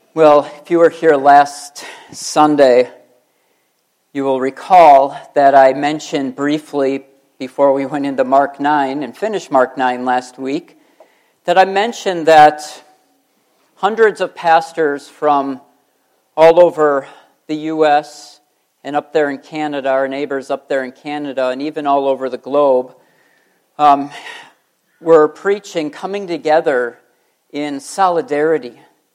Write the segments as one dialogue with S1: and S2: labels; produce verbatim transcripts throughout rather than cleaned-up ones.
S1: Well, if you were here last Sunday, you will recall that I mentioned briefly before we went into Mark nine and finished Mark nine last week, that I mentioned that hundreds of pastors from all over the U S and up there in Canada, our neighbors up there in Canada, and even all over the globe, um, were preaching, coming together in solidarity.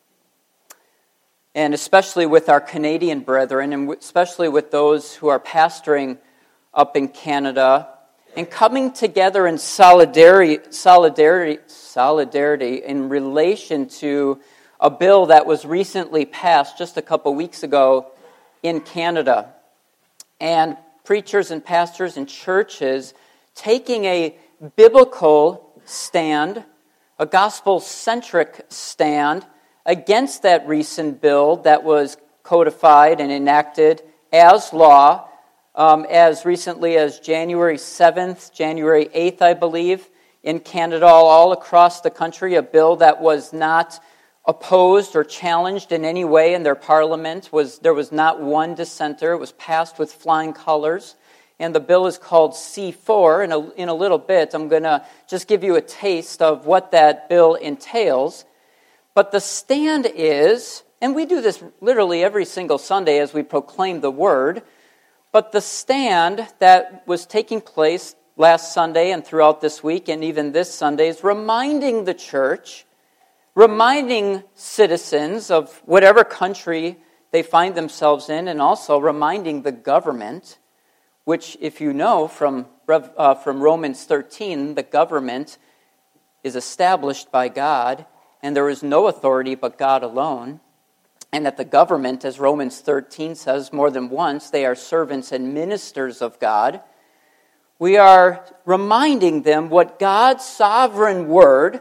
S1: And especially with our Canadian brethren, and especially with those who are pastoring up in Canada, and coming together in solidarity, solidarity, solidarity in relation to a bill that was recently passed just a couple weeks ago in Canada. And preachers and pastors and churches taking a biblical stand, a gospel-centric stand, against that recent bill that was codified and enacted as law um, as recently as January seventh, January eighth, I believe, in Canada, all across the country, a bill that was not opposed or challenged in any way in their parliament. Was There was not one dissenter. It was passed with flying colors. And the bill is called C four. In a, in a little bit, I'm going to just give you a taste of what that bill entails. But the stand is, and we do this literally every single Sunday as we proclaim the word, but the stand that was taking place last Sunday and throughout this week and even this Sunday is reminding the church, reminding citizens of whatever country they find themselves in, and also reminding the government, which, if you know from, uh, from Romans thirteen, the government is established by God, and there is no authority but God alone, and that the government, as Romans thirteen says more than once, they are servants and ministers of God. We are reminding them what God's sovereign word,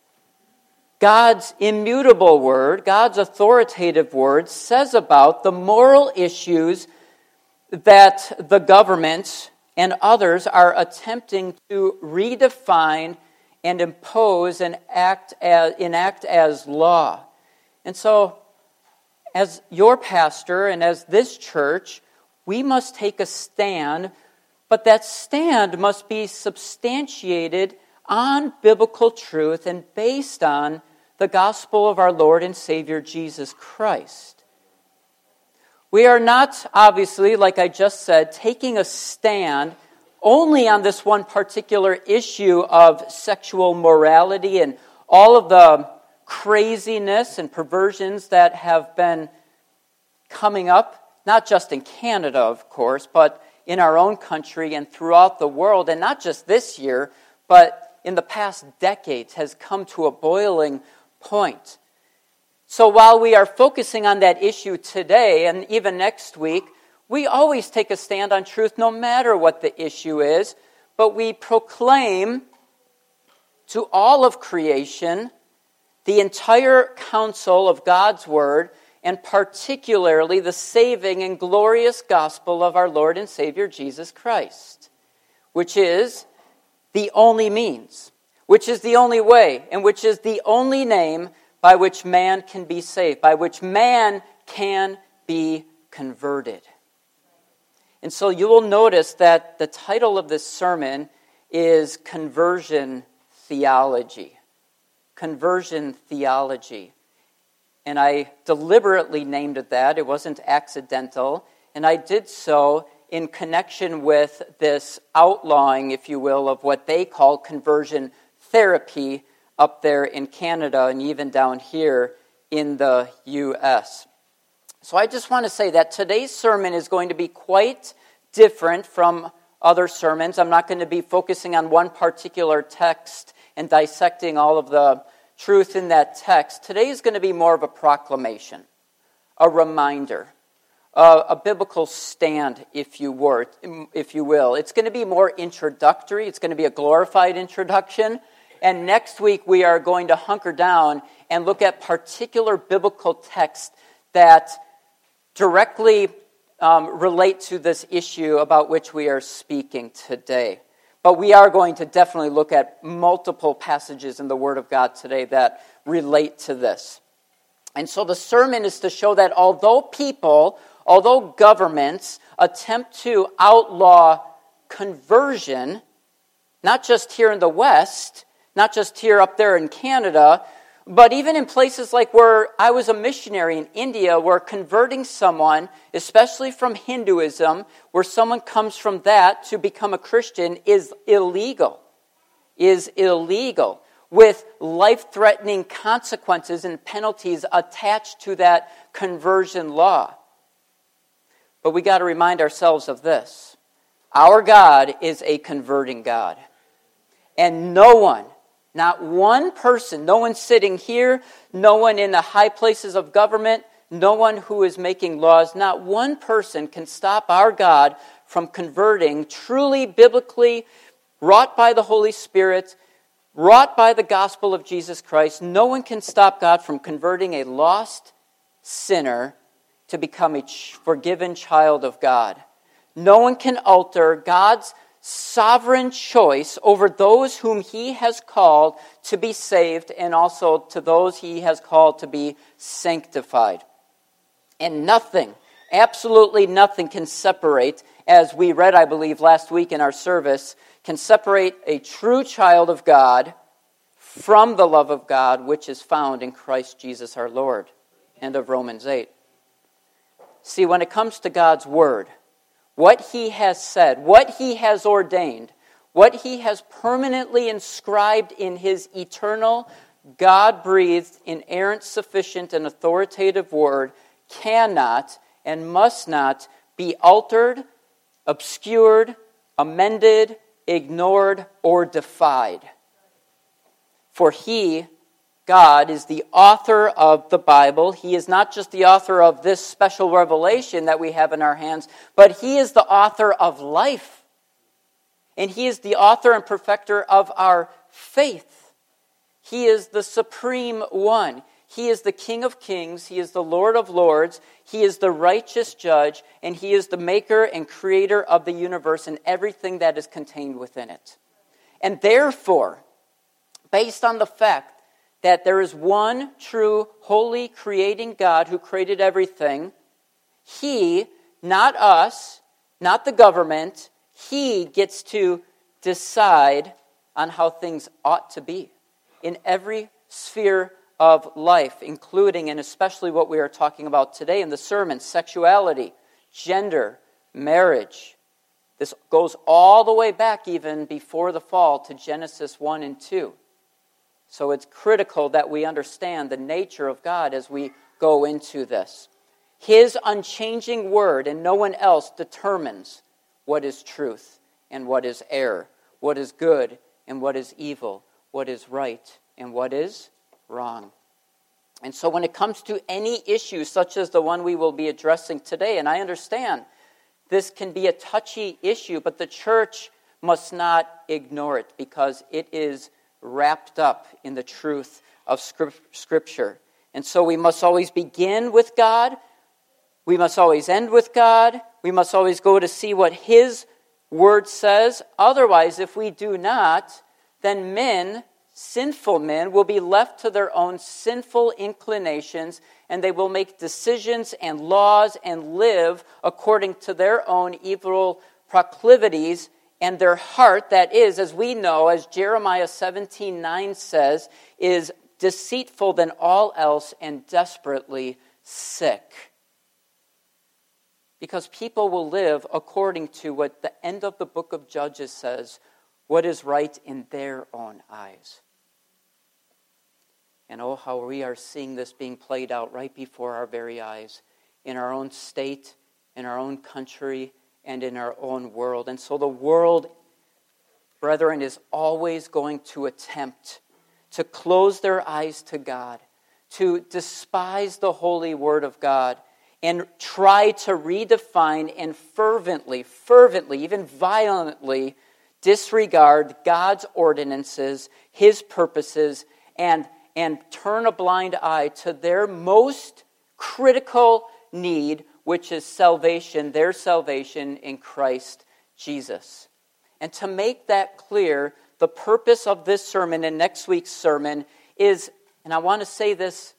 S1: God's immutable word, God's authoritative word says about the moral issues that the government and others are attempting to redefine and impose and act as, enact as law. And so, as your pastor and as this church, we must take a stand, but that stand must be substantiated on biblical truth and based on the gospel of our Lord and Savior Jesus Christ. We are not, obviously, like I just said, taking a stand only on this one particular issue of sexual morality and all of the craziness and perversions that have been coming up, not just in Canada, of course, but in our own country and throughout the world, and not just this year, but in the past decades has come to a boiling point. So while we are focusing on that issue today and even next week, we always take a stand on truth no matter what the issue is, but we proclaim to all of creation the entire counsel of God's word, and particularly the saving and glorious gospel of our Lord and Savior Jesus Christ, which is the only means, which is the only way, and which is the only name by which man can be saved, by which man can be converted. And so you will notice that the title of this sermon is Conversion Theology. Conversion Theology. And I deliberately named it that. It wasn't accidental. And I did so in connection with this outlawing, if you will, of what they call conversion therapy up there in Canada and even down here in the U S So I just want to say that today's sermon is going to be quite different from other sermons. I'm not going to be focusing on one particular text and dissecting all of the truth in that text. Today is going to be more of a proclamation, a reminder, a, a biblical stand, if you were, if you will. It's going to be more introductory. It's going to be a glorified introduction. And next week we are going to hunker down and look at particular biblical texts that directly um, relate to this issue about which we are speaking today. But we are going to definitely look at multiple passages in the Word of God today that relate to this. And so the sermon is to show that although people, although governments attempt to outlaw conversion, not just here in the West, not just here up there in Canada, but even in places like where I was a missionary in India, where converting someone, especially from Hinduism, where someone comes from that to become a Christian, is illegal. Is illegal, with life-threatening consequences and penalties attached to that conversion law. But we got to remind ourselves of this. Our God is a converting God. And no one, not one person, no one sitting here, no one in the high places of government, no one who is making laws, not one person can stop our God from converting truly biblically, wrought by the Holy Spirit, wrought by the gospel of Jesus Christ. No one can stop God from converting a lost sinner to become a forgiven child of God. No one can alter God's sovereign choice over those whom He has called to be saved and also to those He has called to be sanctified. And nothing, absolutely nothing can separate, as we read, I believe, last week in our service, can separate a true child of God from the love of God which is found in Christ Jesus our Lord. End of Romans eight. See, when it comes to God's Word, what He has said, what He has ordained, what He has permanently inscribed in His eternal, God-breathed, inerrant, sufficient, and authoritative Word cannot and must not be altered, obscured, amended, ignored, or defied. For He, God, is the author of the Bible. He is not just the author of this special revelation that we have in our hands, but He is the author of life. And He is the author and perfecter of our faith. He is the supreme one. He is the King of kings. He is the Lord of lords. He is the righteous judge. And He is the maker and creator of the universe and everything that is contained within it. And therefore, based on the fact that there is one true, holy, creating God who created everything, He, not us, not the government, He gets to decide on how things ought to be in every sphere of life, including and especially what we are talking about today in the sermon, sexuality, gender, marriage. This goes all the way back even before the fall to Genesis one and two. So it's critical that we understand the nature of God as we go into this. His unchanging word and no one else determines what is truth and what is error, what is good and what is evil, what is right and what is wrong. And so when it comes to any issue such as the one we will be addressing today, and I understand this can be a touchy issue, but the church must not ignore it because it is wrapped up in the truth of Scripture. And so we must always begin with God. We must always end with God. We must always go to see what His Word says. Otherwise, if we do not, then men, sinful men, will be left to their own sinful inclinations, and they will make decisions and laws and live according to their own evil proclivities. And their heart, that is, as we know, as Jeremiah seventeen nine says, is deceitful than all else and desperately sick. Because people will live according to what the end of the book of Judges says, what is right in their own eyes. And oh, how we are seeing this being played out right before our very eyes, in our own state, in our own country, and in our own world. And so the world, brethren, is always going to attempt to close their eyes to God, to despise the holy word of God, and try to redefine and fervently, fervently, even violently disregard God's ordinances, His purposes, and, and turn a blind eye to their most critical need, which is salvation, their salvation in Christ Jesus. And to make that clear, the purpose of this sermon and next week's sermon is, and I want to say this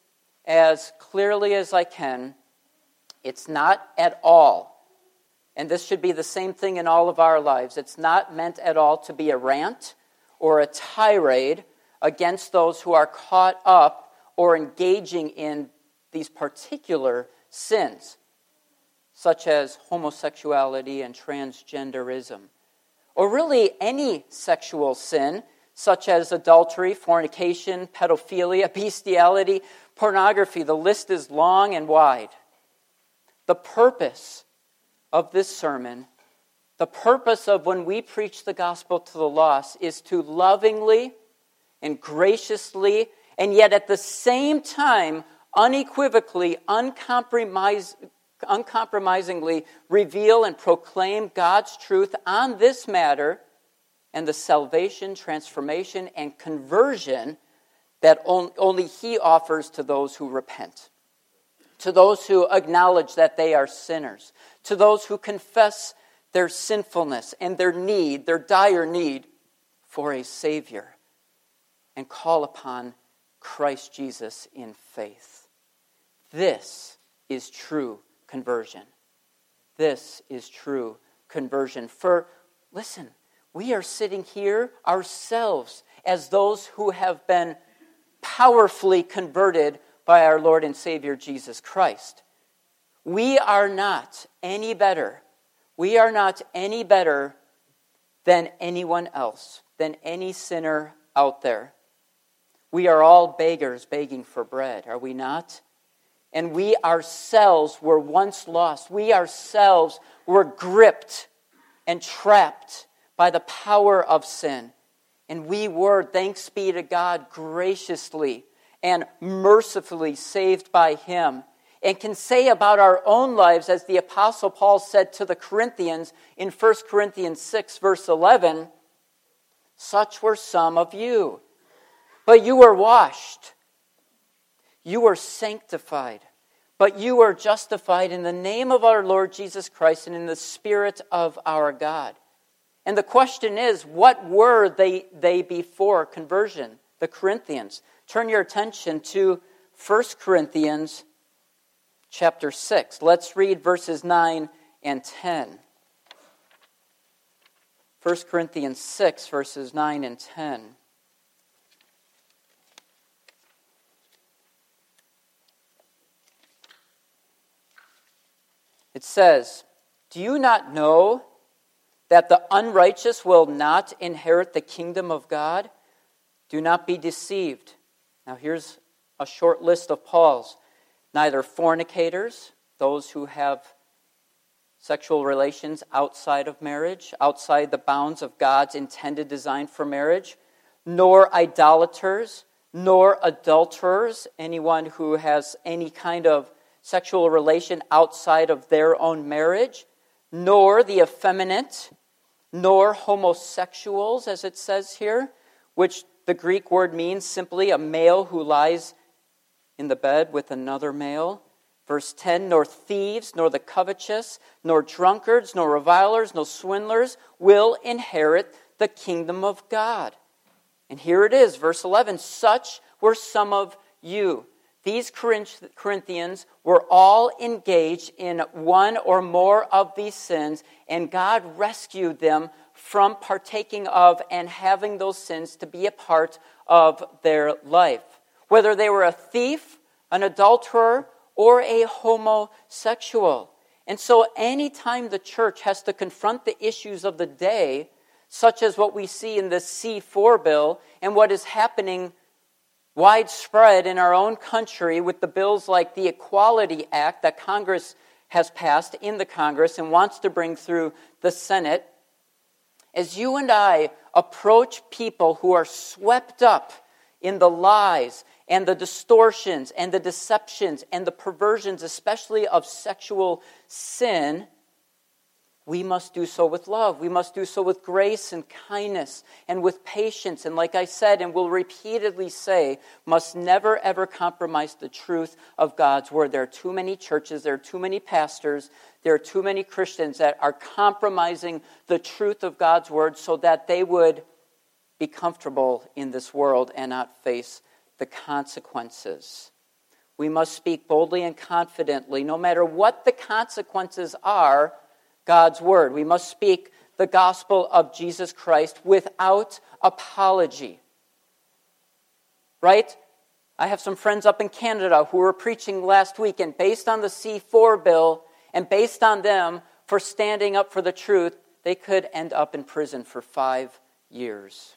S1: as clearly as I can, it's not at all, and this should be the same thing in all of our lives, it's not meant at all to be a rant or a tirade against those who are caught up or engaging in these particular sins, such as homosexuality and transgenderism, or really any sexual sin, such as adultery, fornication, pedophilia, bestiality, pornography. The list is long and wide. The purpose of this sermon, the purpose of when we preach the gospel to the lost, is to lovingly and graciously, and yet at the same time, unequivocally, uncompromise, uncompromisingly reveal and proclaim God's truth on this matter and the salvation, transformation, and conversion that only He offers to those who repent, to those who acknowledge that they are sinners, to those who confess their sinfulness and their need, their dire need for a Savior, and call upon Christ Jesus in faith. This is true conversion. This is true conversion. For, listen, we are sitting here ourselves as those who have been powerfully converted by our Lord and Savior Jesus Christ. We are not any better. We are not any better than anyone else, than any sinner out there. We are all beggars begging for bread, are we not? And we ourselves were once lost. We ourselves were gripped and trapped by the power of sin. And we were, thanks be to God, graciously and mercifully saved by Him. And can say about our own lives, as the Apostle Paul said to the Corinthians in First Corinthians six, verse eleven, such were some of you. But you were washed. You were sanctified. But you were justified in the name of our Lord Jesus Christ and in the Spirit of our God. And the question is, what were they, they before conversion? The Corinthians. Turn your attention to First Corinthians chapter six. Let's read verses nine and ten. First Corinthians six, verses nine and ten. It says, do you not know that the unrighteous will not inherit the kingdom of God? Do not be deceived. Now here's a short list of Paul's. Neither fornicators, those who have sexual relations outside of marriage, outside the bounds of God's intended design for marriage, nor idolaters, nor adulterers, anyone who has any kind of sexual relation outside of their own marriage, nor the effeminate, nor homosexuals, as it says here, which the Greek word means simply a male who lies in the bed with another male. Verse ten, nor thieves, nor the covetous, nor drunkards, nor revilers, nor swindlers will inherit the kingdom of God. And here it is, verse eleven, such were some of you. These Corinthians were all engaged in one or more of these sins, and God rescued them from partaking of and having those sins to be a part of their life. Whether they were a thief, an adulterer, or a homosexual. And so anytime the church has to confront the issues of the day, such as what we see in the C four bill and what is happening widespread in our own country with the bills like the Equality Act that Congress has passed in the Congress and wants to bring through the Senate, as you and I approach people who are swept up in the lies and the distortions and the deceptions and the perversions, especially of sexual sin, we must do so with love. We must do so with grace and kindness and with patience. And like I said and will repeatedly say, must never ever compromise the truth of God's word. There are too many churches, there are too many pastors, there are too many Christians that are compromising the truth of God's word so that they would be comfortable in this world and not face the consequences. We must speak boldly and confidently, no matter what the consequences are, God's word. We must speak the gospel of Jesus Christ without apology. Right? I have some friends up in Canada who were preaching last week, and based on the C four bill, and based on them for standing up for the truth, they could end up in prison for five years.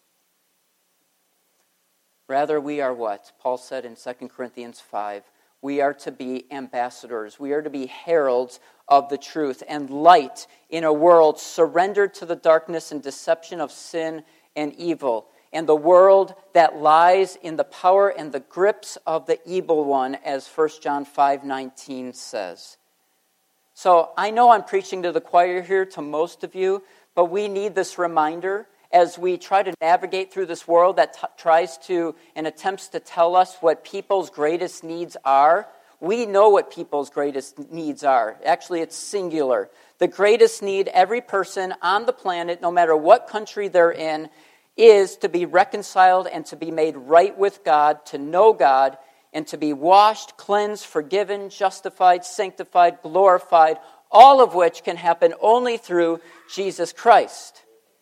S1: Rather, we are what? Paul said in Second Corinthians five. We are to be ambassadors. We are to be heralds of the truth and light in a world surrendered to the darkness and deception of sin and evil, and the world that lies in the power and the grips of the evil one, as First John five nineteen says. So I know I'm preaching to the choir here, to most of you, but we need this reminder as we try to navigate through this world that t- tries to and attempts to tell us what people's greatest needs are. We know what people's greatest needs are. Actually, it's singular. The greatest need every person on the planet, no matter what country they're in, is to be reconciled and to be made right with God, to know God, and to be washed, cleansed, forgiven, justified, sanctified, glorified, all of which can happen only through Jesus Christ.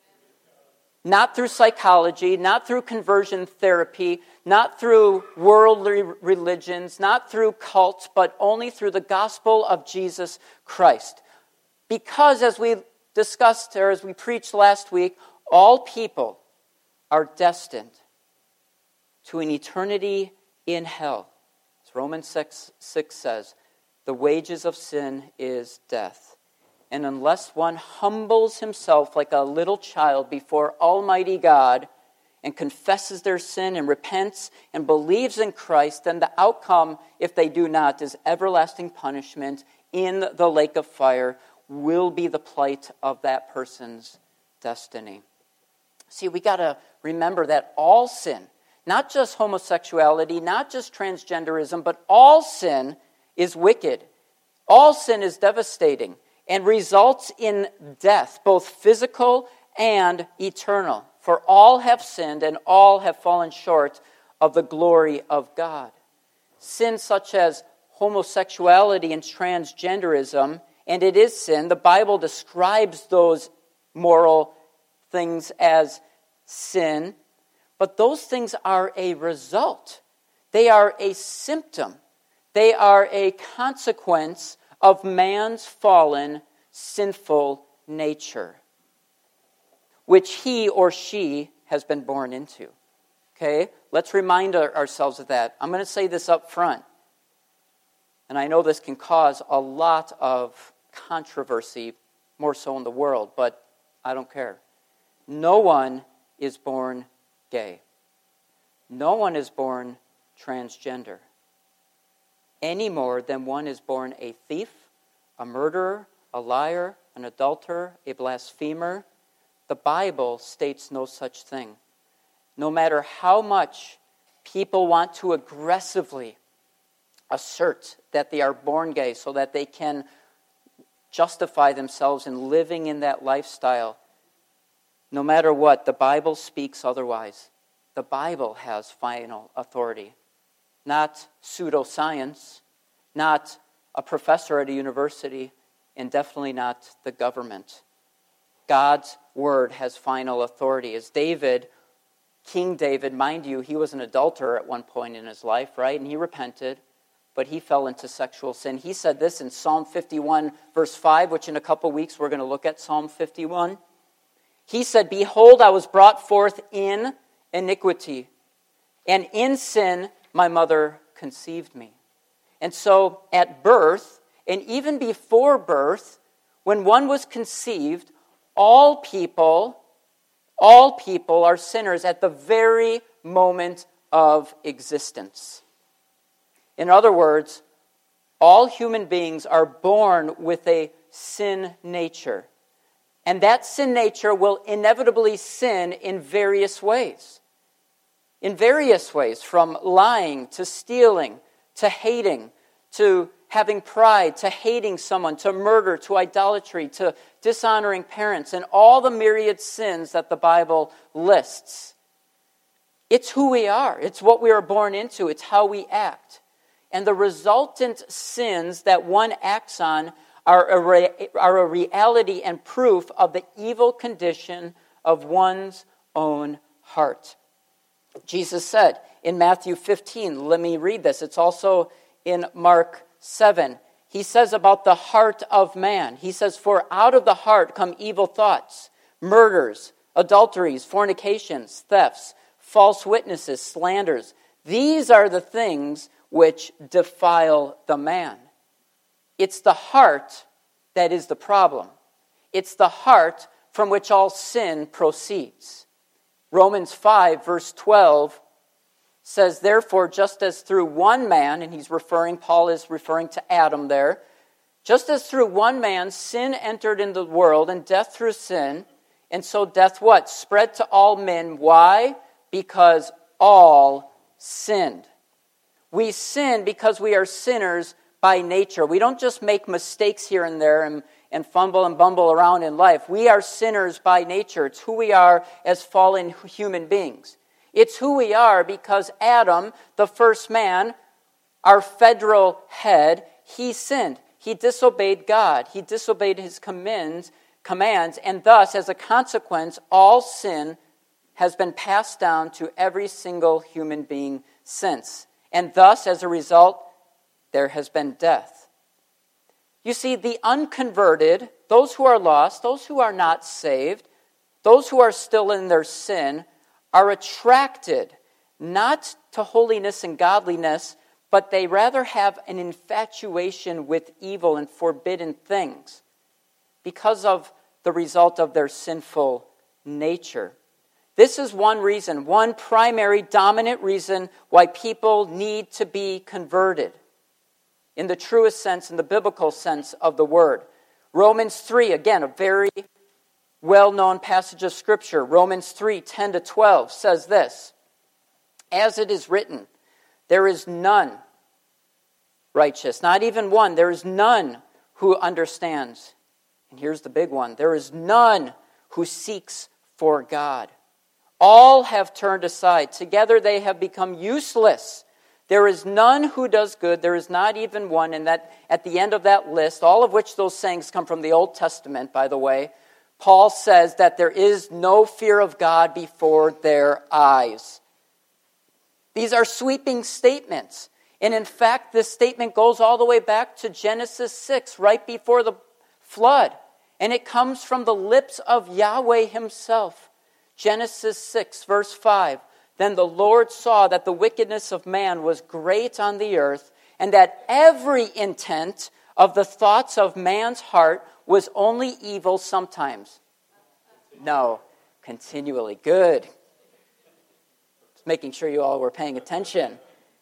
S1: Not through psychology, not through conversion therapy, not through worldly religions, not through cults, but only through the gospel of Jesus Christ. Because as we discussed, or as we preached last week, all people are destined to an eternity in hell. As Romans six, six says, the wages of sin is death. And unless one humbles himself like a little child before Almighty God and confesses their sin and repents and believes in Christ, then the outcome, if they do not, is everlasting punishment in the lake of fire, will be the plight of that person's destiny. See, we got to remember that all sin, not just homosexuality, not just transgenderism, but all sin is wicked. All sin is devastating and results in death, both physical and eternal. For all have sinned and all have fallen short of the glory of God. Sins such as homosexuality and transgenderism, and it is sin, the Bible describes those moral things as sin, but those things are a result. They are a symptom. They are a consequence of man's fallen, sinful nature, which he or she has been born into. Okay? Let's remind our, ourselves of that. I'm going to say this up front, and I know this can cause a lot of controversy, more so in the world, but I don't care. No one is born gay. No one is born transgender. Any more than one is born a thief, a murderer, a liar, an adulterer, a blasphemer. The Bible states no such thing. No matter how much people want to aggressively assert that they are born gay so that they can justify themselves in living in that lifestyle, no matter what, the Bible speaks otherwise. The Bible has final authority. Not pseudoscience, not a professor at a university, and definitely not the government. God's word has final authority. As David, King David, mind you, he was an adulterer at one point in his life, right? And he repented, but he fell into sexual sin. He said this in Psalm fifty-one, verse five, which in a couple weeks we're going to look at Psalm fifty-one. He said, "Behold, I was brought forth in iniquity, and in sin my mother conceived me." And so at birth, and even before birth, when one was conceived, all people, all people are sinners at the very moment of existence. In other words, all human beings are born with a sin nature. And that sin nature will inevitably sin in various ways. In various ways, from lying to stealing, to hating, to having pride, to hating someone, to murder, to idolatry, to dishonoring parents, and all the myriad sins that the Bible lists. It's who we are. It's what we are born into. It's how we act. and the resultant sins that one acts on are a, re- are a reality and proof of the evil condition of one's own heart. Jesus said in Matthew fifteen, let me read this. It's also in Mark seven. He says about the heart of man. He says, "For out of the heart come evil thoughts, murders, adulteries, fornications, thefts, false witnesses, slanders. These are the things which defile the man." It's the heart that is the problem. It's the heart from which all sin proceeds. Romans five, verse twelve says, "Therefore, just as through one man," and he's referring, Paul is referring to Adam there, "just as through one man sin entered into the world, and death through sin, and so death what? Spread to all men." Why? Because all sinned. We sin because we are sinners by nature. We don't just make mistakes here and there and, and fumble and bumble around in life. We are sinners by nature. It's who we are as fallen human beings. It's who we are because Adam, the first man, our federal head, he sinned. He disobeyed God. He disobeyed his commands, commands, and thus, as a consequence, all sin has been passed down to every single human being since. And thus, as a result, there has been death. You see, the unconverted, those who are lost, those who are not saved, those who are still in their sin, are attracted not to holiness and godliness, but they rather have an infatuation with evil and forbidden things because of the result of their sinful nature. This is one reason, one primary dominant reason why people need to be converted in the truest sense, in the biblical sense of the word. Romans three, again, a very well-known passage of Scripture. Romans three, ten to twelve says this, "As it is written, there is none righteous, not even one. There is none who understands." And here's the big one. "There is none who seeks for God. All have turned aside. Together they have become useless. There is none who does good. There is not even one." And that at the end of that list, all of which those sayings come from the Old Testament, by the way, Paul says that there is no fear of God before their eyes. These are sweeping statements. And in fact, this statement goes all the way back to Genesis six, right before the flood. And it comes from the lips of Yahweh himself. Genesis six, verse five. "Then the Lord saw that the wickedness of man was great on the earth, and that every intent of the thoughts of man's heart was only evil sometimes." No, continually. Good. Just making sure you all were paying attention.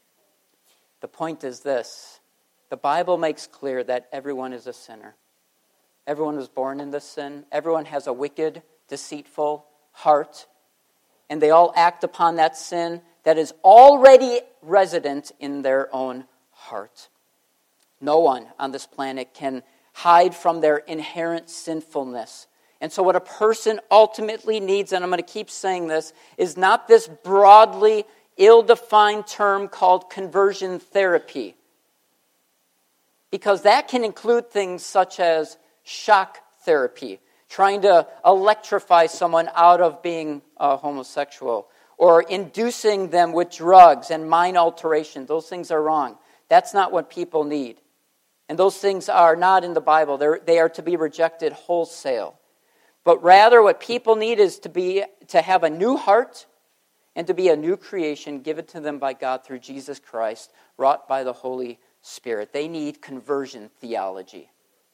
S1: The point is this. The Bible makes clear that everyone is a sinner. Everyone was born into sin. Everyone has a wicked, deceitful heart. And they all act upon that sin that is already resident in their own heart. No one on this planet can hide from their inherent sinfulness. And so what a person ultimately needs, and I'm going to keep saying this, is not this broadly ill-defined term called conversion therapy. Because that can include things such as shock therapy, trying to electrify someone out of being uh, homosexual, or inducing them with drugs and mind alteration. Those things are wrong. That's not what people need. And those things are not in the Bible. They're, they are to be rejected wholesale. But rather what people need is to be to have a new heart and to be a new creation given to them by God through Jesus Christ, wrought by the Holy Spirit. They need conversion theology.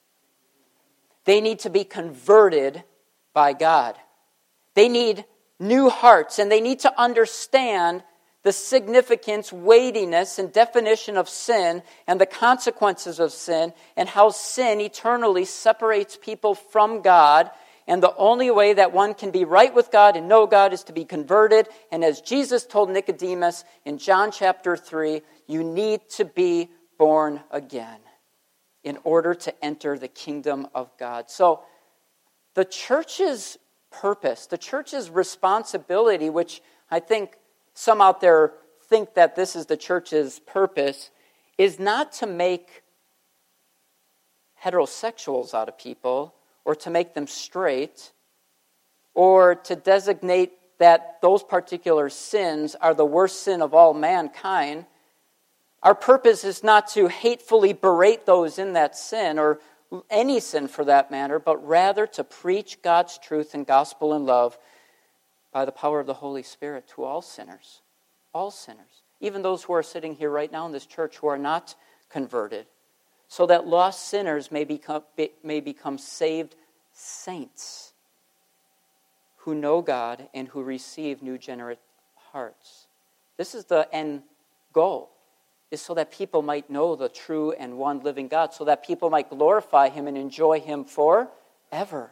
S1: They need to be converted by God. They need new hearts, and they need to understand the significance, weightiness, and definition of sin and the consequences of sin and how sin eternally separates people from God. And the only way that one can be right with God and know God is to be converted. And as Jesus told Nicodemus in John chapter three, you need to be born again in order to enter the kingdom of God. So the church's purpose, the church's responsibility, which I think some out there think that this is the church's purpose, is not to make heterosexuals out of people or to make them straight or to designate that those particular sins are the worst sin of all mankind. Our purpose is not to hatefully berate those in that sin or any sin for that matter, but rather to preach God's truth and gospel and love by the power of the Holy Spirit to all sinners. All sinners. Even those who are sitting here right now in this church who are not converted. So that lost sinners may become, may become saved saints who know God and who receive new generate hearts. This is the end goal, is so that people might know the true and one living God, so that people might glorify Him and enjoy Him forever.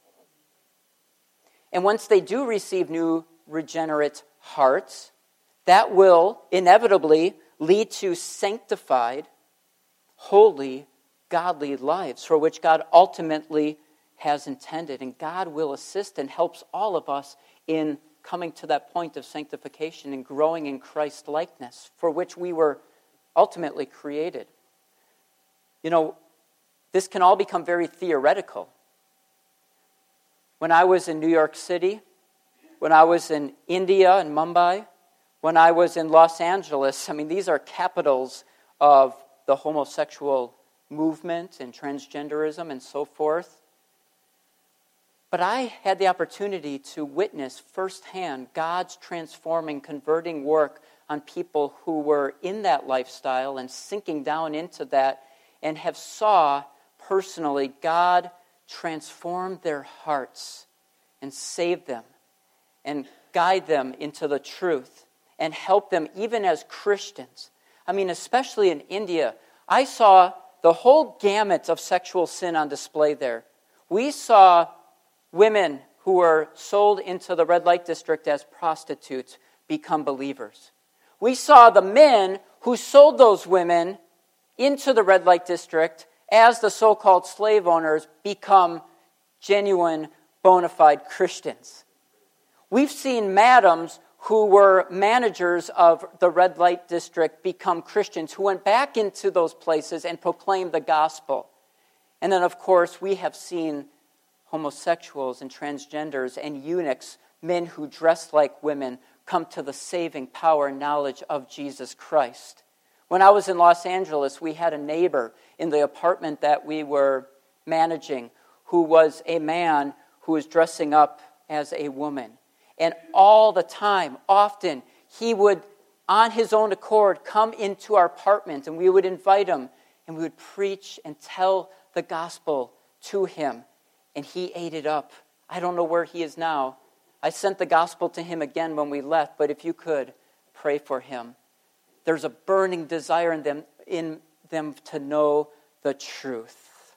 S1: And once they do receive new regenerate hearts, that will inevitably lead to sanctified, holy, godly lives for which God ultimately has intended. And God will assist and helps all of us in coming to that point of sanctification and growing in Christ likeness for which we were ultimately created. You know, this can all become very theoretical. When I was in New York City, when I was in India and Mumbai, when I was in Los Angeles, I mean, these are capitals of the homosexual movement and transgenderism and so forth. But I had the opportunity to witness firsthand God's transforming, converting work on people who were in that lifestyle and sinking down into that, and have saw personally God transform their hearts and save them and guide them into the truth and help them even as Christians. I mean, especially in India, I saw the whole gamut of sexual sin on display there. We saw women who were sold into the red light district as prostitutes become believers. We saw the men who sold those women into the red light district as the so-called slave owners become genuine, bona fide Christians. We've seen madams who were managers of the red light district become Christians, who went back into those places and proclaimed the gospel. And then, of course, we have seen homosexuals and transgenders and eunuchs, men who dress like women, come to the saving power and knowledge of Jesus Christ. When I was in Los Angeles, we had a neighbor in the apartment that we were managing who was a man who was dressing up as a woman. And all the time, often, he would, on his own accord, come into our apartment, and we would invite him, and we would preach and tell the gospel to him. And he ate it up. I don't know where he is now. I sent the gospel to him again when we left, but if you could, pray for him. There's a burning desire in them, in them to know the truth.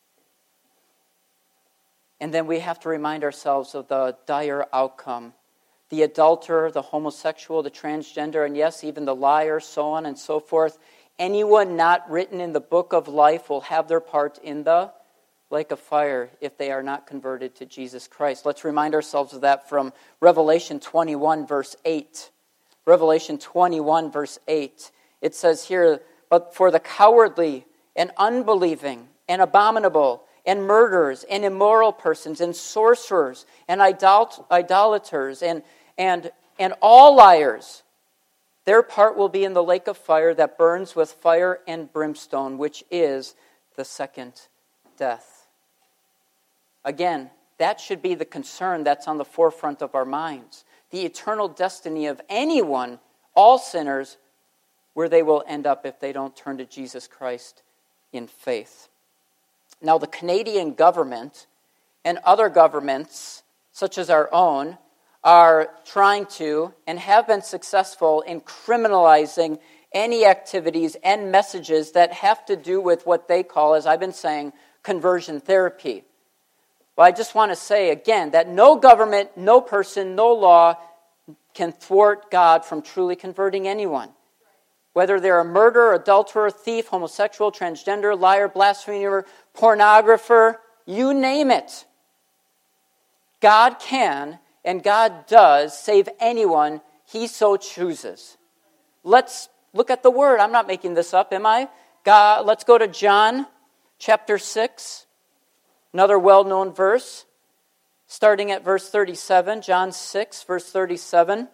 S1: And then we have to remind ourselves of the dire outcome. The adulterer, the homosexual, the transgender, and yes, even the liar, so on and so forth. Anyone not written in the book of life will have their part in the lake of fire if they are not converted to Jesus Christ. Let's remind ourselves of that from Revelation twenty-one, verse eight. Revelation twenty-one, verse eight. It says here, "But for the cowardly and unbelieving and abominable and murderers and immoral persons and sorcerers and idol- idolaters and, and, and all liars, their part will be in the lake of fire that burns with fire and brimstone, which is the second death." Again, that should be the concern that's on the forefront of our minds. The eternal destiny of anyone, all sinners, where they will end up if they don't turn to Jesus Christ in faith. Now, the Canadian government and other governments, such as our own, are trying to and have been successful in criminalizing any activities and messages that have to do with what they call, as I've been saying, conversion therapy. Well, I just want to say again that no government, no person, no law can thwart God from truly converting anyone. Whether they're a murderer, adulterer, thief, homosexual, transgender, liar, blasphemer, pornographer, you name it. God can and God does save anyone He so chooses. Let's Look at the word. I'm not making this up, am I? God, let's go to John chapter six, another well-known verse, starting at verse thirty-seven. John six, verse thirty-seven.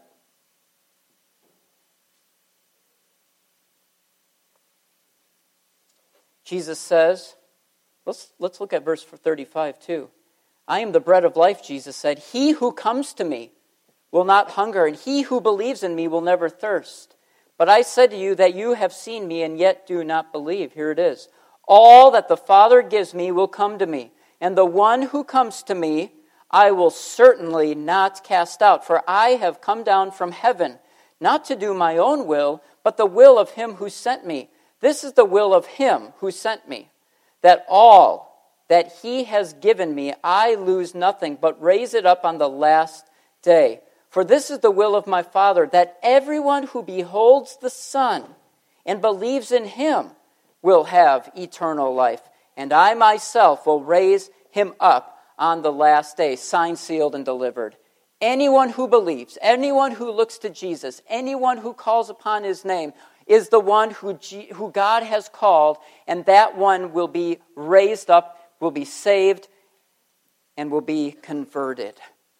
S1: Jesus says, let's, let's look at verse thirty-five too. I am the bread of life, Jesus said. He who comes to me will not hunger, and he who believes in me will never thirst. But I said to you that you have seen me and yet do not believe. Here it is. All that the Father gives me will come to me, and the one who comes to me I will certainly not cast out. For I have come down from heaven, not to do my own will, but the will of him who sent me. This is the will of him who sent me, that all that he has given me I lose nothing, but raise it up on the last day. For this is the will of my Father, that everyone who beholds the Son and believes in him will have eternal life, and I myself will raise him up on the last day, signed, sealed, and delivered. Anyone who believes, anyone who looks to Jesus, anyone who calls upon his name is the one who, G- who God has called, and that one will be raised up, will be saved, and will be converted.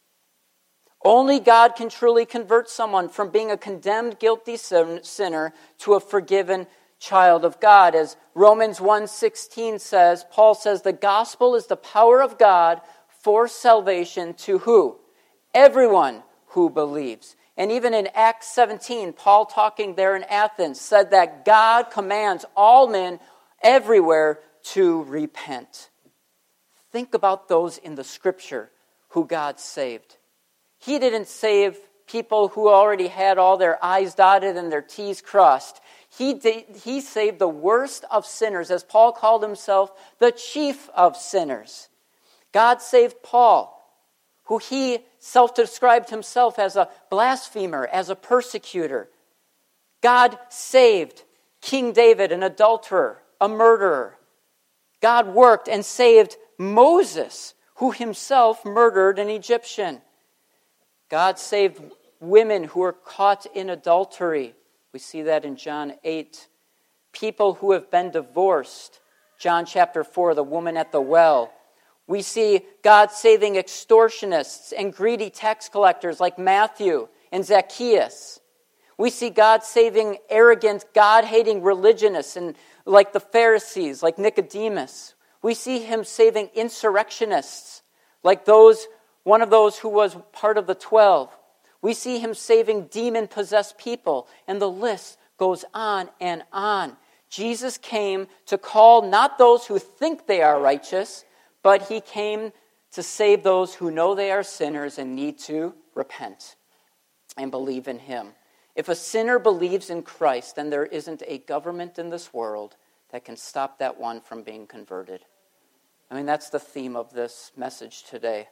S1: Only God can truly convert someone from being a condemned, guilty sinner to a forgiven child of God. As Romans one sixteen says, Paul says, the gospel is the power of God for salvation to who? Everyone who believes. And even in Acts seventeen, Paul talking there in Athens said that God commands all men everywhere to repent. Think about those in the scripture who God saved. He didn't save people who already had all their I's dotted and their T's crossed. He, did, he saved the worst of sinners, as Paul called himself, the chief of sinners. God saved Paul, who he self-described himself as a blasphemer, as a persecutor. God saved King David, an adulterer, a murderer. God worked and saved Moses, who himself murdered an Egyptian. God saved women who were caught in adultery. We see that in John eight. People who have been divorced. John chapter four, the woman at the well. We see God saving extortionists and greedy tax collectors like Matthew and Zacchaeus. We see God saving arrogant, God-hating religionists and like the Pharisees, like Nicodemus. We see him saving insurrectionists like those one of those who was part of the twelve. We see him saving demon-possessed people, and the list goes on and on. Jesus came to call not those who think they are righteous, but he came to save those who know they are sinners and need to repent and believe in him. If a sinner believes in Christ, then there isn't a government in this world that can stop that one from being converted. I mean, that's the theme of this message today.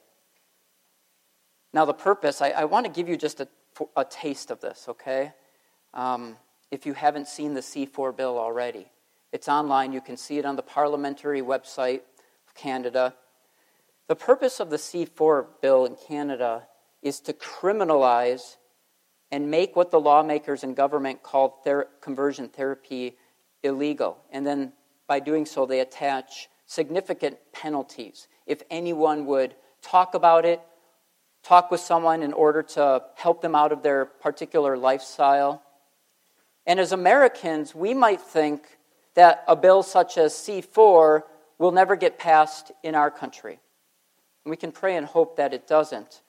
S1: Now, the purpose, I, I want to give you just a, a taste of this, okay? Um, if you haven't seen the C four bill already. It's online. You can see it on the parliamentary website of Canada. The purpose of the C four bill in Canada is to criminalize and make what the lawmakers and government call ther- conversion therapy illegal. And then by doing so, they attach significant penalties. If anyone would talk about it, talk with someone in order to help them out of their particular lifestyle. And as Americans, we might think that a bill such as C four will never get passed in our country. And we can pray and hope that it doesn't.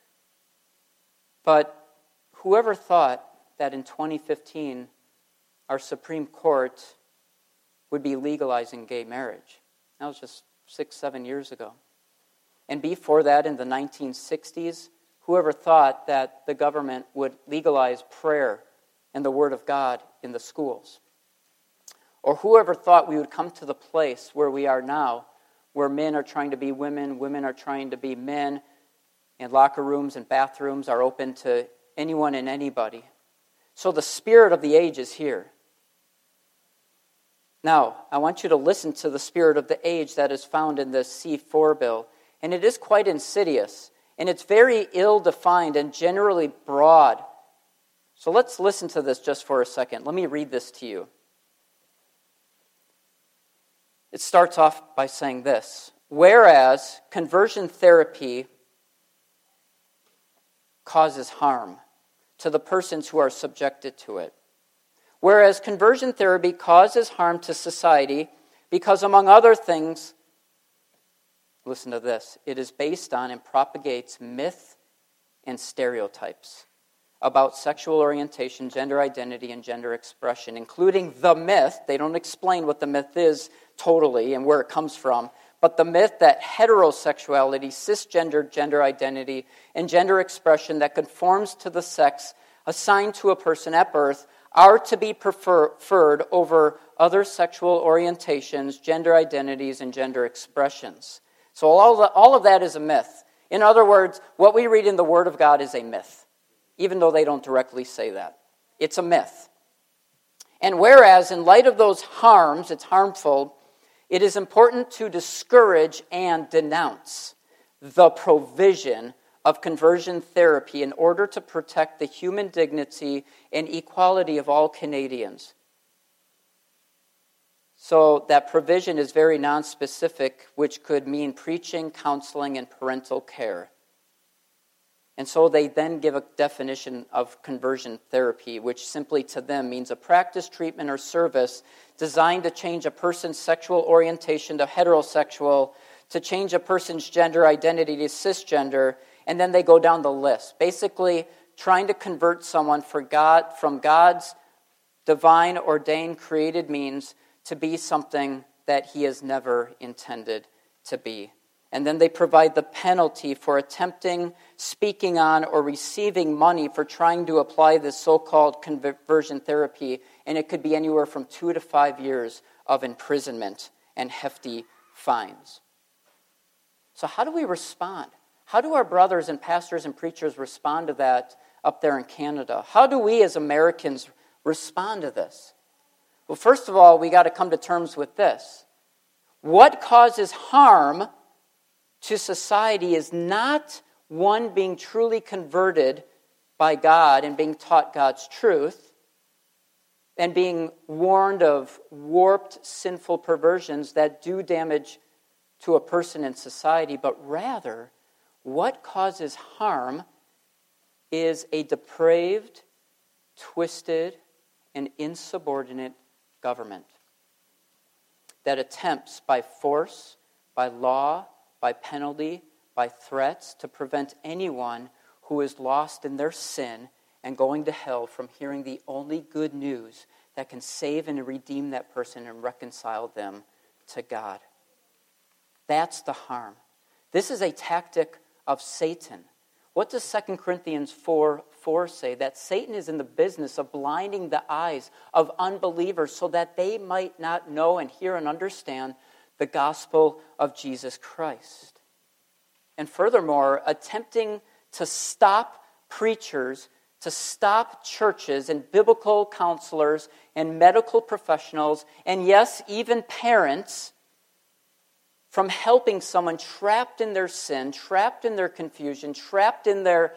S1: But whoever thought that in twenty fifteen our Supreme Court would be legalizing gay marriage? That was just six, seven years ago. And before that, in the nineteen sixties, whoever thought that the government would legalize prayer and the Word of God in the schools? Or whoever thought we would come to the place where we are now, where men are trying to be women, women are trying to be men, and locker rooms and bathrooms are open to anyone and anybody. So the spirit of the age is here. Now, I want you to listen to the spirit of the age that is found in this C four bill. And it is quite insidious, and it's very ill-defined and generally broad. So let's listen to this just for a second. Let me read this to you. It starts off by saying this: whereas conversion therapy causes harm to the persons who are subjected to it. Whereas conversion therapy causes harm to society because, among other things, listen to this, it is based on and propagates myth and stereotypes about sexual orientation, gender identity, and gender expression, including the myth. They don't explain what the myth is totally and where it comes from, but the myth that heterosexuality, cisgender gender identity, and gender expression that conforms to the sex assigned to a person at birth are to be preferred over other sexual orientations, gender identities, and gender expressions. So all of, all of that is a myth. In other words, what we read in the Word of God is a myth, even though they don't directly say that. It's a myth. And whereas, in light of those harms, it's harmful, it is important to discourage and denounce the provision of conversion therapy in order to protect the human dignity and equality of all Canadians. So that provision is very nonspecific, which could mean preaching, counseling, and parental care. And so they then give a definition of conversion therapy, which simply to them means a practice, treatment, or service designed to change a person's sexual orientation to heterosexual, to change a person's gender identity to cisgender, and then they go down the list. Basically, trying to convert someone for God, from God's divine, ordained, created means to be something that he has never intended to be. And then they provide the penalty for attempting, speaking on, or receiving money for trying to apply this so-called conversion therapy, and it could be anywhere from two to five years of imprisonment and hefty fines. So how do we respond? How do our brothers and pastors and preachers respond to that up there in Canada? How do we as Americans respond to this? Well, first of all, we got to come to terms with this. What causes harm to society is not one being truly converted by God and being taught God's truth and being warned of warped, sinful perversions that do damage to a person in society, but rather, what causes harm is a depraved, twisted, and insubordinate government that attempts by force, by law, by penalty, by threats to prevent anyone who is lost in their sin and going to hell from hearing the only good news that can save and redeem that person and reconcile them to God. That's the harm. This is a tactic of Satan. What does Second Corinthians four four say? That Satan is in the business of blinding the eyes of unbelievers so that they might not know and hear and understand the gospel of Jesus Christ. And furthermore, attempting to stop preachers, to stop churches and biblical counselors and medical professionals, and yes, even parents, from helping someone trapped in their sin, trapped in their confusion, trapped in their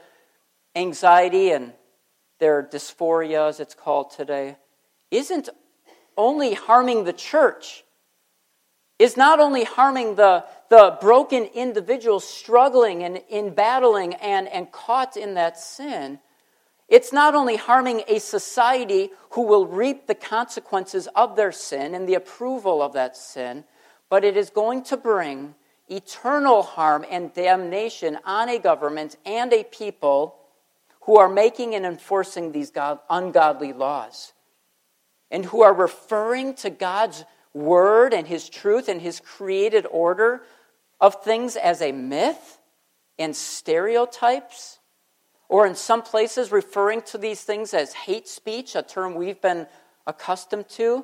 S1: anxiety and their dysphoria, as it's called today, isn't only harming the church, is not only harming the, the broken individual struggling and in battling and, and caught in that sin. It's not only harming a society who will reap the consequences of their sin and the approval of that sin, but it is going to bring eternal harm and damnation on a government and a people who are making and enforcing these God, ungodly laws, and who are referring to God's word and his truth and his created order of things as a myth and stereotypes, or in some places referring to these things as hate speech, a term we've been accustomed to.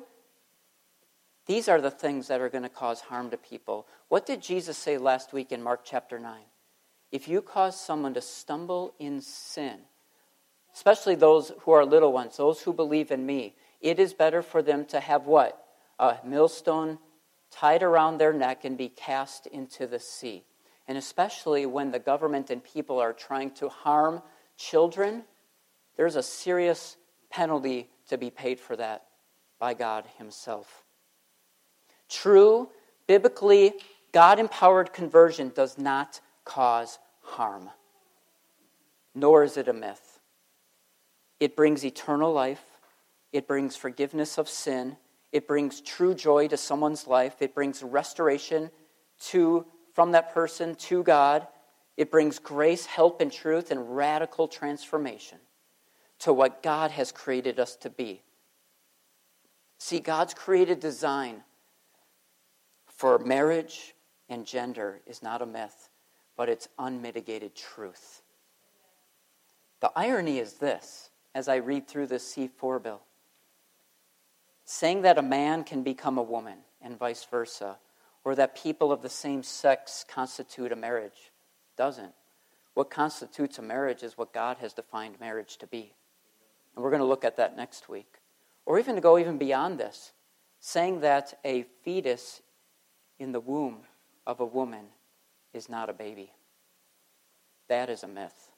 S1: These are the things that are going to cause harm to people. What did Jesus say last week in Mark chapter nine? If you cause someone to stumble in sin, especially those who are little ones, those who believe in me, it is better for them to have what? A millstone tied around their neck and be cast into the sea. And especially when the government and people are trying to harm children, there's a serious penalty to be paid for that by God himself. True, biblically, God-empowered conversion does not cause harm, nor is it a myth. It brings eternal life. It brings forgiveness of sin. It brings true joy to someone's life. It brings restoration to from that person to God. It brings grace, help, and truth, and radical transformation to what God has created us to be. See, God's created design for marriage and gender is not a myth, but it's unmitigated truth. The irony is this, as I read through this C four bill. Saying that a man can become a woman and vice versa, or that people of the same sex constitute a marriage, doesn't. What constitutes a marriage is what God has defined marriage to be. And we're going to look at that next week. Or even to go even beyond this, saying that a fetus in the womb of a woman is not a baby. That is a myth.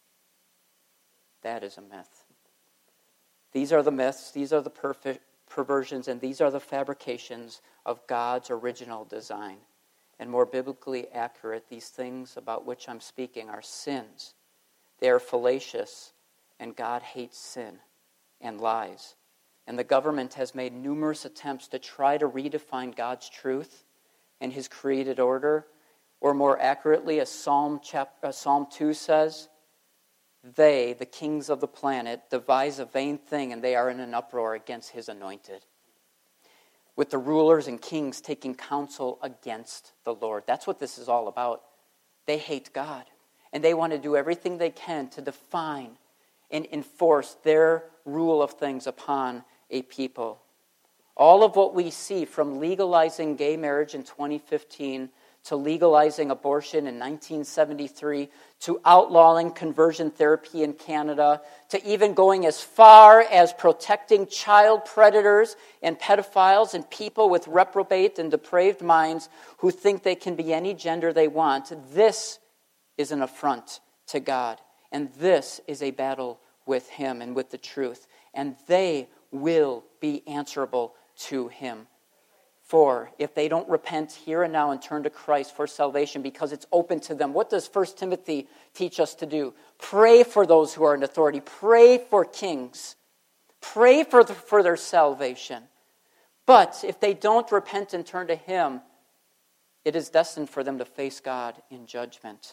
S1: That is a myth. These are the myths, these are the perfect perversions, and these are the fabrications of God's original design. And more biblically accurate, these things about which I'm speaking are sins. They are fallacious, and God hates sin and lies. And the government has made numerous attempts to try to redefine God's truth and his created order, or more accurately, as Psalm, chapter, uh, Psalm two says, they, the kings of the planet, devise a vain thing, and they are in an uproar against his anointed. With the rulers and kings taking counsel against the Lord. That's what this is all about. They hate God, and they want to do everything they can to define and enforce their rule of things upon a people. All of what we see, from legalizing gay marriage in twenty fifteen to legalizing abortion in nineteen seventy-three, to outlawing conversion therapy in Canada, to even going as far as protecting child predators and pedophiles and people with reprobate and depraved minds who think they can be any gender they want. This is an affront to God. And this is a battle with him and with the truth. And they will be answerable to him. For if they don't repent here and now and turn to Christ for salvation because it's open to them, what does First Timothy teach us to do? Pray for those who are in authority. Pray for kings. Pray for, the, for their salvation. But if they don't repent and turn to him, it is destined for them to face God in judgment.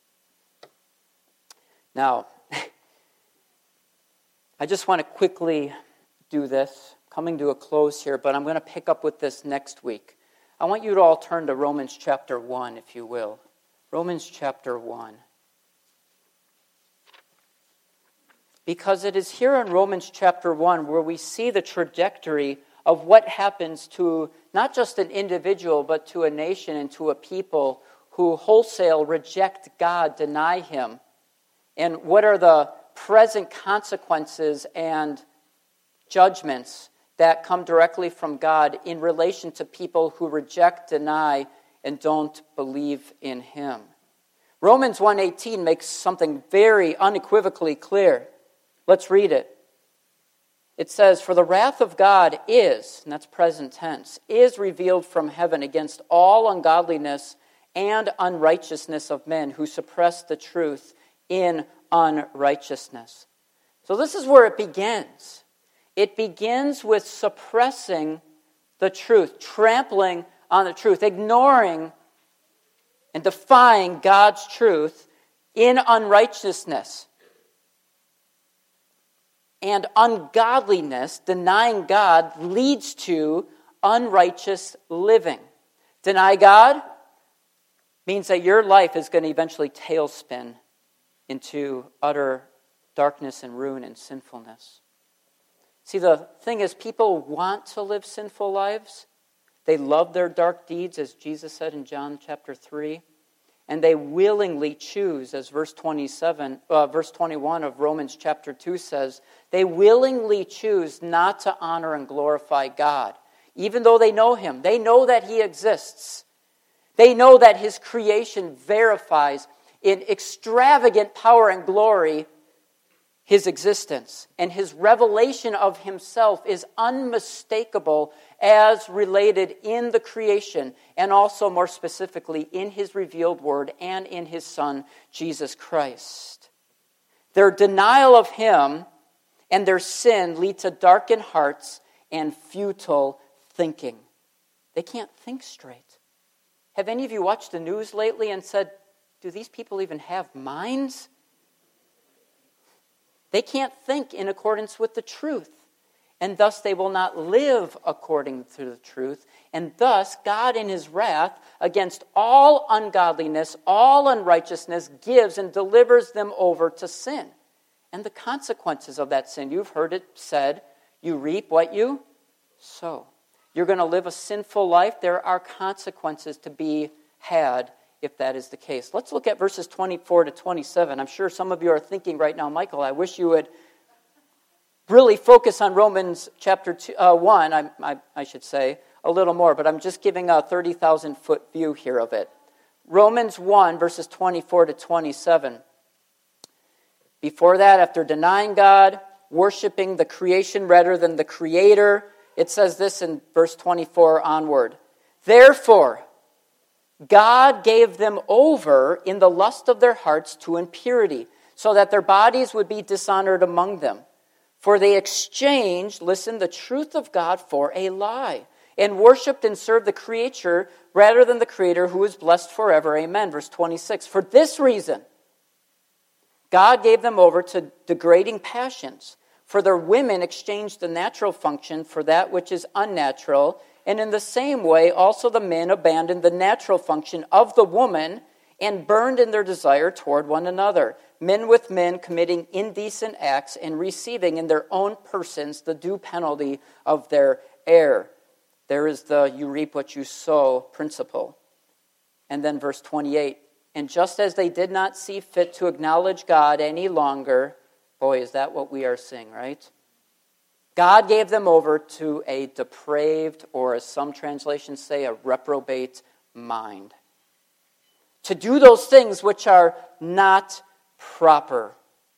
S1: Now, I just want to quickly do this. Coming to a close here, but I'm going to pick up with this next week. I want you to all turn to Romans chapter one, if you will. Romans chapter one. Because it is here in Romans chapter one where we see the trajectory of what happens to not just an individual, but to a nation and to a people who wholesale reject God, deny him. And what are the present consequences and judgments that come directly from God in relation to people who reject, deny, and don't believe in him. Romans one eighteen makes something very unequivocally clear. Let's read it. It says, "For the wrath of God is," and that's present tense, "is revealed from heaven against all ungodliness and unrighteousness of men who suppress the truth in unrighteousness." So this is where it begins. It begins with suppressing the truth, trampling on the truth, ignoring and defying God's truth in unrighteousness. And ungodliness, denying God, leads to unrighteous living. Deny God means that your life is going to eventually tailspin into utter darkness and ruin and sinfulness. See, the thing is, people want to live sinful lives. They love their dark deeds, as Jesus said in John chapter three. And they willingly choose, as verse twenty-seven, uh, verse twenty-one of Romans chapter two says, they willingly choose not to honor and glorify God, even though they know him. They know that he exists. They know that his creation verifies in extravagant power and glory his existence, and his revelation of himself is unmistakable as related in the creation, and also more specifically in his revealed word and in his Son, Jesus Christ. Their denial of him and their sin lead to darkened hearts and futile thinking. They can't think straight. Have any of you watched the news lately and said, do these people even have minds? They can't think in accordance with the truth, and thus they will not live according to the truth, and thus God in his wrath against all ungodliness, all unrighteousness, gives and delivers them over to sin. And the consequences of that sin, you've heard it said, you reap what you sow. You're going to live a sinful life. There are consequences to be had if that is the case. Let's look at verses twenty-four to twenty-seven. I'm sure some of you are thinking right now, Michael, I wish you would really focus on Romans chapter two, uh, one, I, I, I should say, a little more, but I'm just giving a thirty thousand foot view here of it. Romans one, verses twenty-four to twenty-seven. Before that, after denying God, worshiping the creation rather than the Creator, it says this in verse twenty-four onward. Therefore, God gave them over in the lust of their hearts to impurity, so that their bodies would be dishonored among them. For they exchanged, listen, the truth of God for a lie, and worshipped and served the creature rather than the Creator, who is blessed forever. Amen. Verse twenty-six. For this reason, God gave them over to degrading passions. For their women exchanged the natural function for that which is unnatural, and in the same way also the men abandoned the natural function of the woman and burned in their desire toward one another, men with men committing indecent acts and receiving in their own persons the due penalty of their error. There is the you reap what you sow principle. And then verse twenty-eight, and just as they did not see fit to acknowledge God any longer, boy, is that what we are seeing, right? God gave them over to a depraved, or as some translations say, a reprobate mind, to do those things which are not proper.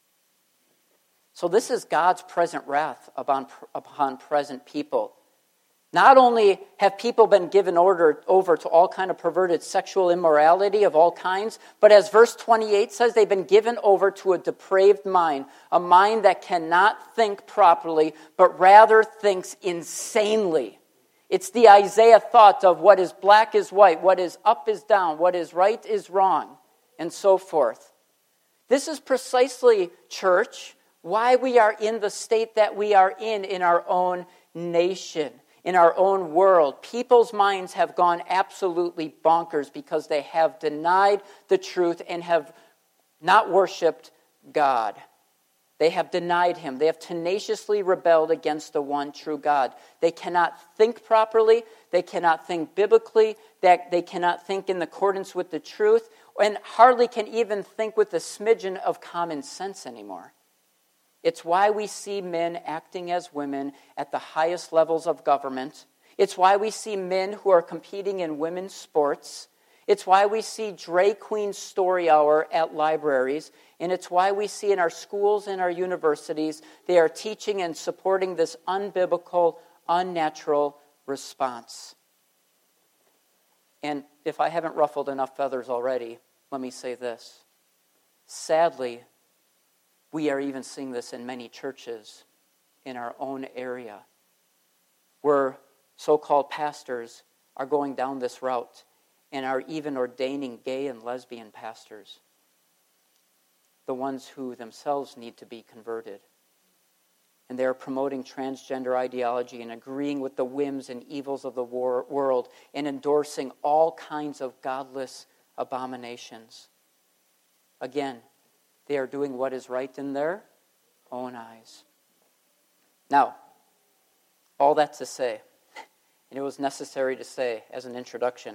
S1: So this is God's present wrath upon, upon present people. Not only have people been given order, over to all kind of perverted sexual immorality of all kinds, but as verse twenty-eight says, they've been given over to a depraved mind, a mind that cannot think properly, but rather thinks insanely. It's the Isaiah thought of what is black is white, what is up is down, what is right is wrong, and so forth. This is precisely, church, why we are in the state that we are in in our own nation. In our own world, people's minds have gone absolutely bonkers because they have denied the truth and have not worshipped God. They have denied him. They have tenaciously rebelled against the one true God. They cannot think properly. They cannot think biblically. They cannot think in accordance with the truth, and hardly can even think with a smidgen of common sense anymore. It's why we see men acting as women at the highest levels of government. It's why we see men who are competing in women's sports. It's why we see drag queen story hour at libraries. And it's why we see in our schools and our universities, they are teaching and supporting this unbiblical, unnatural response. And if I haven't ruffled enough feathers already, let me say this. Sadly, we are even seeing this in many churches in our own area, where so-called pastors are going down this route and are even ordaining gay and lesbian pastors, the ones who themselves need to be converted. And they are promoting transgender ideology and agreeing with the whims and evils of the war- world and endorsing all kinds of godless abominations. Again, they are doing what is right in their own eyes. Now, all that to say, and it was necessary to say as an introduction,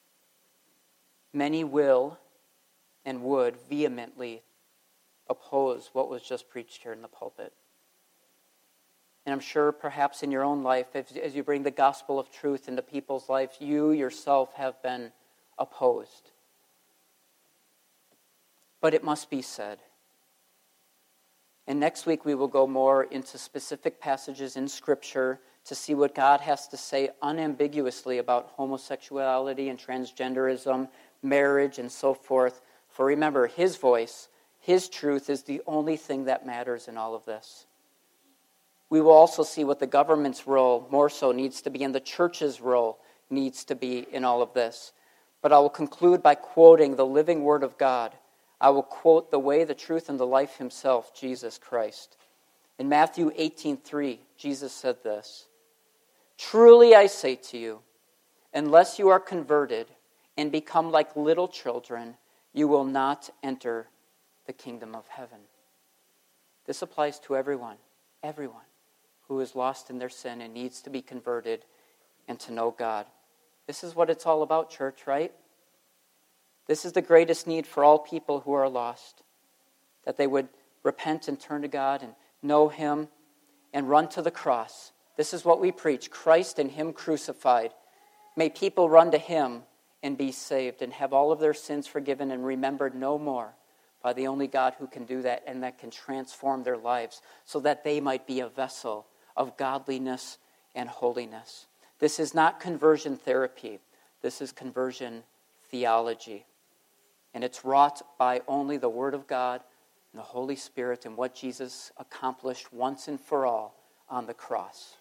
S1: many will and would vehemently oppose what was just preached here in the pulpit. And I'm sure perhaps in your own life, as, as you bring the gospel of truth into people's lives, you yourself have been opposed. But it must be said. And next week we will go more into specific passages in Scripture to see what God has to say unambiguously about homosexuality and transgenderism, marriage, and so forth. For remember, His voice, His truth is the only thing that matters in all of this. We will also see what the government's role more so needs to be and the church's role needs to be in all of this. But I will conclude by quoting the living Word of God. I will quote the way, the truth, and the life Himself, Jesus Christ. In Matthew eighteen three, Jesus said this, "Truly I say to you, unless you are converted and become like little children, you will not enter the kingdom of heaven." This applies to everyone, everyone who is lost in their sin and needs to be converted and to know God. This is what it's all about, church, right? This is the greatest need for all people who are lost, that they would repent and turn to God and know Him and run to the cross. This is what we preach, Christ and Him crucified. May people run to Him and be saved and have all of their sins forgiven and remembered no more by the only God who can do that and that can transform their lives so that they might be a vessel of godliness and holiness. This is not conversion therapy. This is conversion theology. And it's wrought by only the Word of God and the Holy Spirit and what Jesus accomplished once and for all on the cross.